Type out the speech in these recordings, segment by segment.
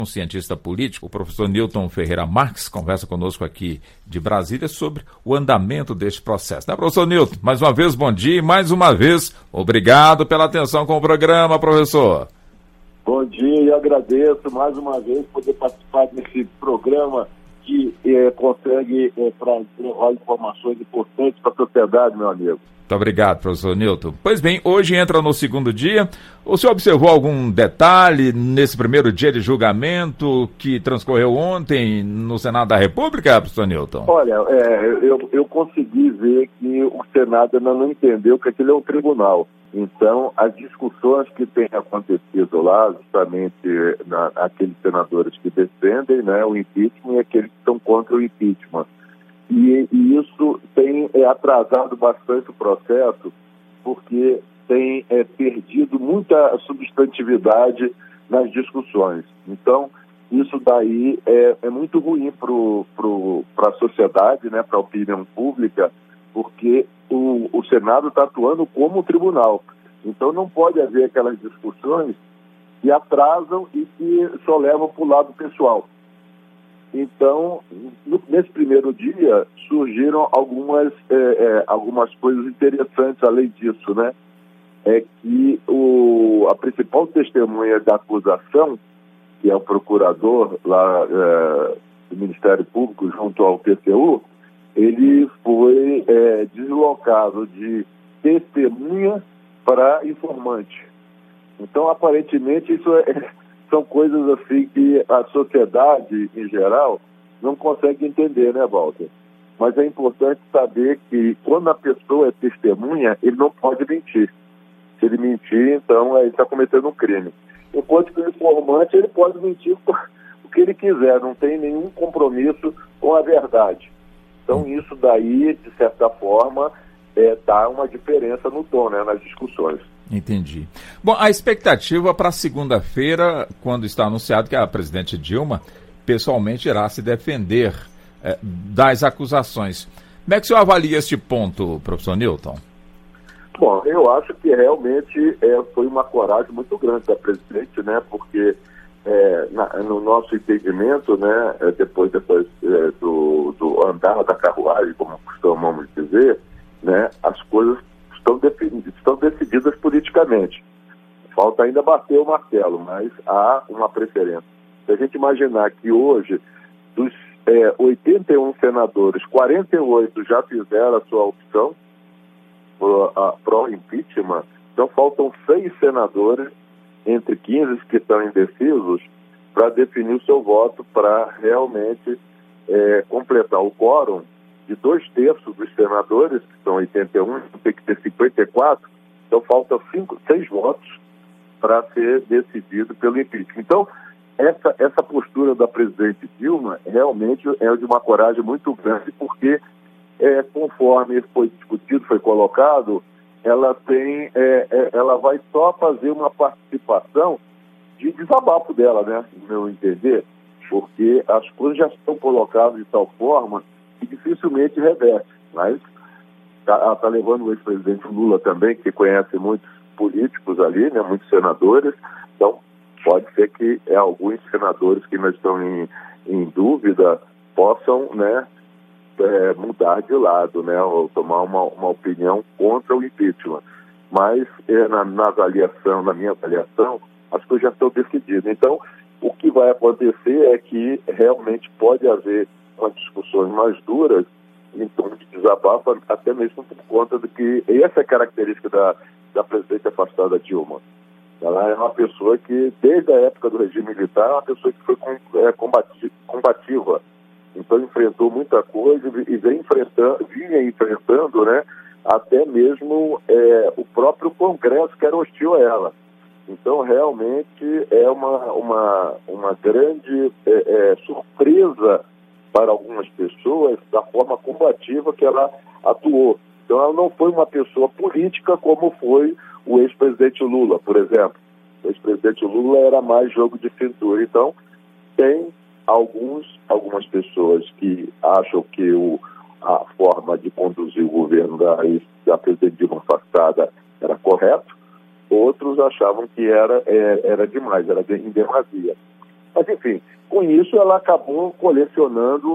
Um cientista político, o professor Newton Ferreira Marques, conversa conosco aqui de Brasília sobre o andamento deste processo. Né, professor Newton? Mais uma vez, bom dia e mais uma vez, obrigado pela atenção com o programa, professor. Bom dia e agradeço mais uma vez poder participar desse programa que consegue trazer informações importantes para a sociedade, meu amigo. Muito obrigado, professor Newton. Pois bem, hoje entra no segundo dia. O senhor observou algum detalhe nesse primeiro dia de julgamento que transcorreu ontem no Senado da República, professor Newton? Olha, eu consegui ver que o Senado ainda não entendeu que aquilo é um tribunal. Então, as discussões que têm acontecido lá, justamente aqueles senadores que defendem, né, o impeachment e aqueles que estão contra o impeachment. E isso tem atrasado bastante o processo, porque tem perdido muita substantividade nas discussões. Então, isso daí é muito ruim para a sociedade, né, para a opinião pública, porque o Senado está atuando como tribunal. Então, não pode haver aquelas discussões que atrasam e que só levam para o lado pessoal. Então, nesse primeiro dia, surgiram algumas coisas interessantes além disso, né? É que a principal testemunha da acusação, que é o procurador lá do Ministério Público junto ao TCU, ele foi deslocado de testemunha para informante. Então, aparentemente, isso são coisas assim que a sociedade, em geral, não consegue entender, né, Walter? Mas é importante saber que quando a pessoa é testemunha, ele não pode mentir. Se ele mentir, então ele está cometendo um crime. Enquanto que o informante, ele pode mentir o que ele quiser, não tem nenhum compromisso com a verdade. Então isso daí, de certa forma, dá uma diferença no tom, né, nas discussões. Entendi. Bom, a expectativa para segunda-feira, quando está anunciado que a presidente Dilma pessoalmente irá se defender das acusações. Como é que o senhor avalia este ponto, professor Newton? Bom, eu acho que realmente foi uma coragem muito grande da presidente, né? Porque no nosso entendimento, né, depois do andar da carruagem, como costumamos dizer, né, as coisas estão decididas politicamente. Falta ainda bater o martelo, mas há uma preferência. Se a gente imaginar que hoje, dos 81 senadores, 48 já fizeram a sua opção pró-impeachment, então faltam 6 senadores, entre 15 que estão indecisos, para definir o seu voto, para realmente completar o quórum de 2/3 dos senadores, que são 81, tem que ter 54, então faltam 6 votos para ser decidido pelo impeachment. Então, essa postura da presidente Dilma realmente é de uma coragem muito grande, porque, conforme foi discutido, foi colocado, ela vai só fazer uma participação de desabafo dela, né, no meu entender, porque as coisas já estão colocadas de tal forma que dificilmente reverte. Mas está levando o ex-presidente Lula também, que conhece muitos políticos ali, né, muitos senadores. Então, pode ser que alguns senadores que ainda estão em dúvida possam, né, mudar de lado, né, ou tomar uma opinião contra o impeachment. Mas, na minha avaliação, as coisas já estão decididas. Então, o que vai acontecer é que realmente pode haver umas discussões mais duras em torno de desabafo, até mesmo por conta de que essa é a característica da presidente afastada Dilma. Ela é uma pessoa que, desde a época do regime militar, é uma pessoa que foi combativa. Então enfrentou muita coisa e vinha enfrentando, né, até mesmo o próprio Congresso, que era hostil a ela. Então realmente é uma grande surpresa para algumas pessoas da forma combativa que ela atuou. Então ela não foi uma pessoa política como foi o ex-presidente Lula, por exemplo. O ex-presidente Lula era mais jogo de cintura. Então tem algumas pessoas que acham que a forma de conduzir o governo da presidente Dilma afastada era correto, outros achavam que era demais, era em demasia. Mas, enfim, com isso ela acabou colecionando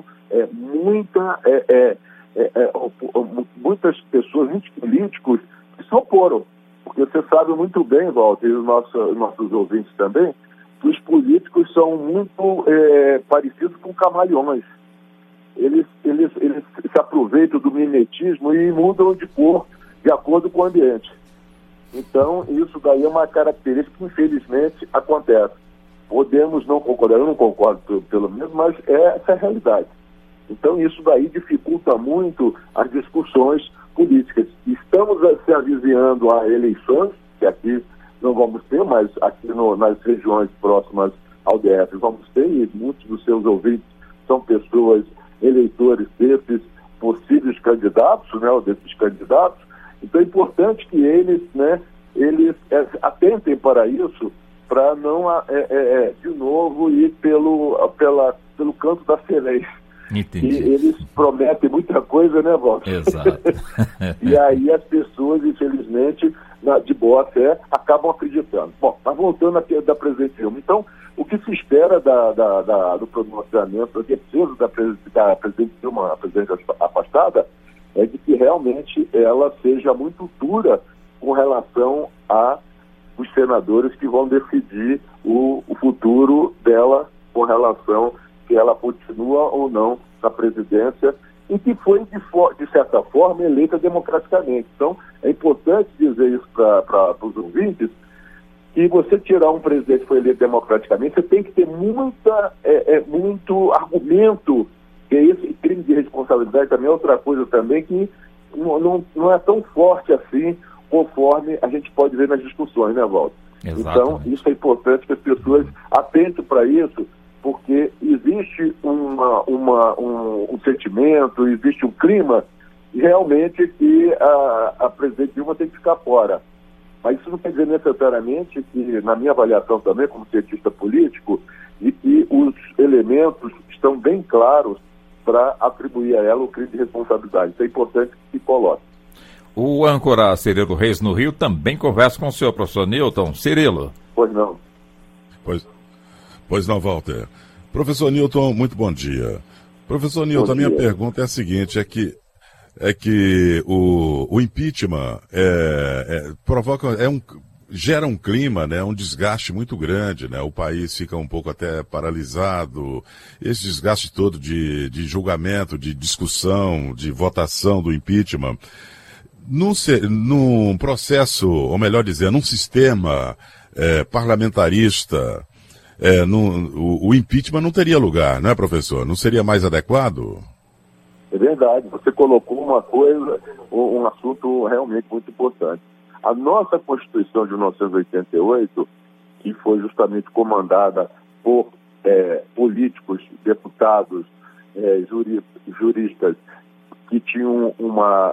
muitas pessoas, muitos políticos que se oporam. Porque você sabe muito bem, Walter, e os nossos ouvintes também, que os políticos são muito parecidos com camaleões. Eles se aproveitam do mimetismo e mudam de cor de acordo com o ambiente. Então, isso daí é uma característica que, infelizmente, acontece. Podemos não concordar, eu não concordo pelo menos, mas essa é a realidade. Então, isso daí dificulta muito as discussões políticas. Estamos se avizinhando a eleições, que aqui não vamos ter, mas aqui nas regiões próximas ao DF vamos ter, e muitos dos seus ouvintes são pessoas, eleitores desses possíveis candidatos, né, ou desses candidatos. Então é importante que eles atentem para isso, para não, de novo, ir pelo canto da sereia. Entendi. E eles prometem muita coisa, né, Walter? Exato. E aí as pessoas, infelizmente, de boa fé, acabam acreditando. Bom, mas voltando aqui da presidente Dilma. Então, o que se espera do pronunciamento, da defesa da presidente Dilma, a presidente afastada, é de que realmente ela seja muito dura com relação a os senadores que vão decidir o futuro dela com relação se ela continua ou não na presidência e que foi, de certa forma, eleita democraticamente. Então, é importante dizer isso para os ouvintes, que você tirar um presidente que foi eleito democraticamente, você tem que ter muito argumento, que esse crime de responsabilidade também é outra coisa também que não é tão forte assim, conforme a gente pode ver nas discussões, né, Walter? Então, isso é importante que as pessoas atentem para isso, porque existe um sentimento, existe um clima, realmente que a presidente Dilma tem que ficar fora. Mas isso não quer dizer necessariamente que, na minha avaliação também, como cientista político, e que os elementos estão bem claros para atribuir a ela o crime de responsabilidade. Isso é importante que se coloque. O âncora Cirilo Reis, no Rio, também conversa com o senhor, professor Newton. Cirilo. Pois não. Pois não, Walter. Professor Newton, muito bom dia. Professor Newton, a minha pergunta é a seguinte, é que o impeachment gera um clima, né, um desgaste muito grande, né, o país fica um pouco até paralisado, esse desgaste todo de julgamento, de discussão, de votação do impeachment. Num processo, ou melhor dizendo, num sistema parlamentarista, o impeachment não teria lugar, não é, professor? Não seria mais adequado? É verdade, você colocou uma coisa, um assunto realmente muito importante. A nossa Constituição de 1988, que foi justamente comandada por políticos, deputados, juristas, que tinham uma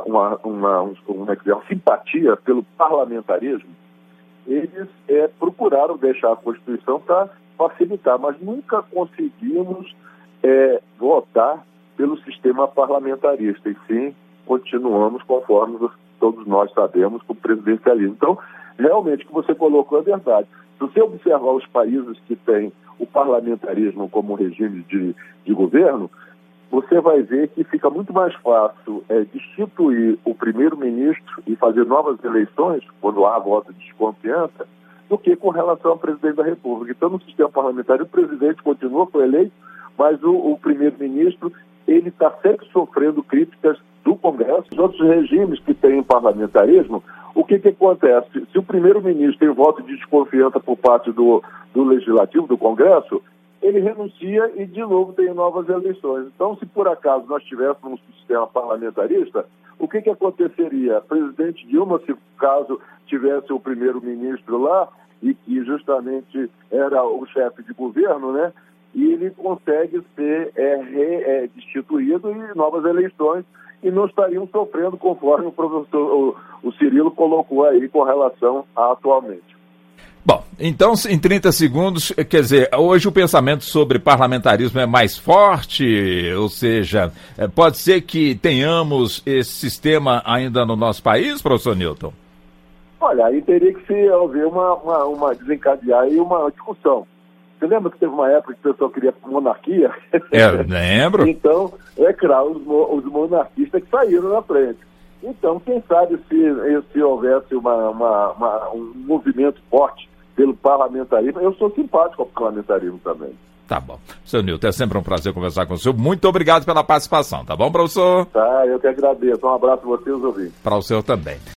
simpatia pelo parlamentarismo, eles procuraram deixar a Constituição para facilitar, mas nunca conseguimos votar pelo sistema parlamentarista, e sim continuamos conforme todos nós sabemos com o presidencialismo. Então, realmente, o que você colocou é verdade. Se você observar os países que têm o parlamentarismo como regime de governo, você vai ver que fica muito mais fácil destituir o primeiro-ministro e fazer novas eleições, quando há voto de desconfiança, do que com relação ao presidente da República. Então, no sistema parlamentar, o presidente continua, foi eleito, mas o primeiro-ministro, ele está sempre sofrendo críticas do Congresso. Os outros regimes que têm parlamentarismo, o que acontece? Se o primeiro-ministro tem voto de desconfiança por parte do Legislativo, do Congresso, ele renuncia e, de novo, tem novas eleições. Então, se por acaso nós tivéssemos um sistema parlamentarista, o que aconteceria? A presidente Dilma, se caso tivesse o primeiro-ministro lá, e que justamente era o chefe de governo, né? E ele consegue ser destituído em novas eleições e não estariam sofrendo conforme o professor o Cirilo colocou aí com relação a atualmente. Bom, então em 30 segundos, quer dizer, hoje o pensamento sobre parlamentarismo é mais forte, ou seja, pode ser que tenhamos esse sistema ainda no nosso país, professor Newton? Olha, aí teria que se haver desencadear aí uma discussão. Você lembra que teve uma época que o pessoal queria monarquia? Lembro. Então, claro, os monarquistas que saíram na frente. Então, quem sabe se houvesse um movimento forte pelo parlamentarismo, eu sou simpático ao parlamentarismo também. Tá bom. Seu Nilton, é sempre um prazer conversar com o senhor. Muito obrigado pela participação, tá bom, professor? Tá, eu que agradeço. Um abraço a vocês, ouvintes. Para o senhor também.